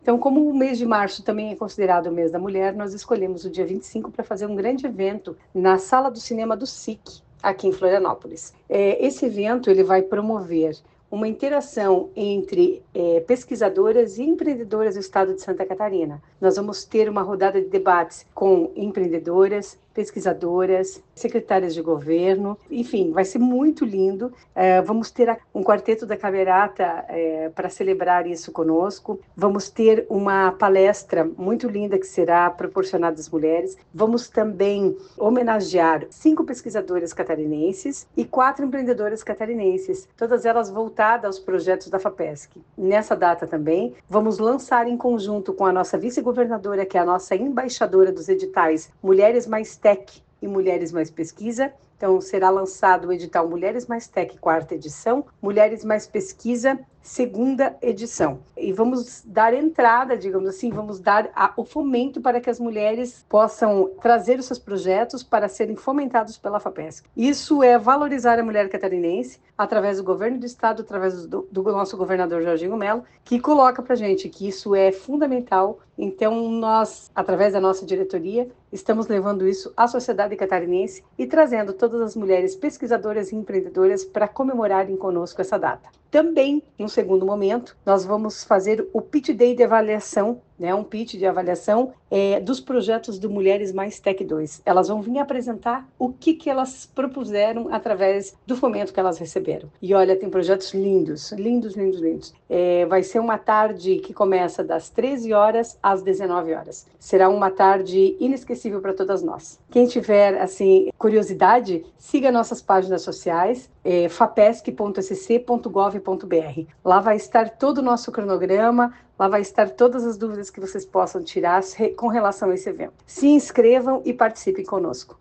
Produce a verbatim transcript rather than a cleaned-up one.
Então, como o mês de março também é considerado o mês da mulher, nós escolhemos o dia vinte e cinco para fazer um grande evento na Sala do Cinema do S I C, aqui em Florianópolis. É, esse evento ele vai promover uma interação entre é, pesquisadoras e empreendedoras do estado de Santa Catarina. Nós vamos ter uma rodada de debates com empreendedoras, pesquisadoras, secretárias de governo, enfim, vai ser muito lindo. É, vamos ter um quarteto da Camerata é, para celebrar isso conosco. Vamos ter uma palestra muito linda que será proporcionada às mulheres. Vamos também homenagear cinco pesquisadoras catarinenses e quatro empreendedoras catarinenses, todas elas voltadas aos projetos da FAPESC. Nessa data também, vamos lançar em conjunto com a nossa vice-governadora, que é a nossa embaixadora dos editais Mulheres Mais Tech e Mulheres Mais Pesquisa. Então, será lançado o edital Mulheres Mais Tech, quarta edição, Mulheres Mais Pesquisa, segunda edição. E vamos dar entrada, digamos assim, vamos dar a, o fomento para que as mulheres possam trazer os seus projetos para serem fomentados pela FAPESC. Isso é valorizar a mulher catarinense através do governo do estado, através do, do nosso governador Jorginho Melo, que coloca para a gente que isso é fundamental. Então, nós, através da nossa diretoria, estamos levando isso à sociedade catarinense e trazendo todas as mulheres pesquisadoras e empreendedoras para comemorarem conosco essa data. Também, no segundo momento, nós vamos fazer o Pitch Day de avaliação, né, um pitch de avaliação é, dos projetos do Mulheres Mais Tech dois. Elas vão vir apresentar o que, que elas propuseram através do fomento que elas receberam. E olha, tem projetos lindos, lindos, lindos, lindos. É, vai ser uma tarde que começa das treze horas às dezenove horas. Será uma tarde inesquecível para todas nós. Quem tiver, assim, curiosidade, siga nossas páginas sociais, é, fapesc ponto s c ponto gov ponto b r. Lá vai estar todo o nosso cronograma, lá vai estar todas as dúvidas que vocês possam tirar com relação a esse evento. Se inscrevam e participem conosco.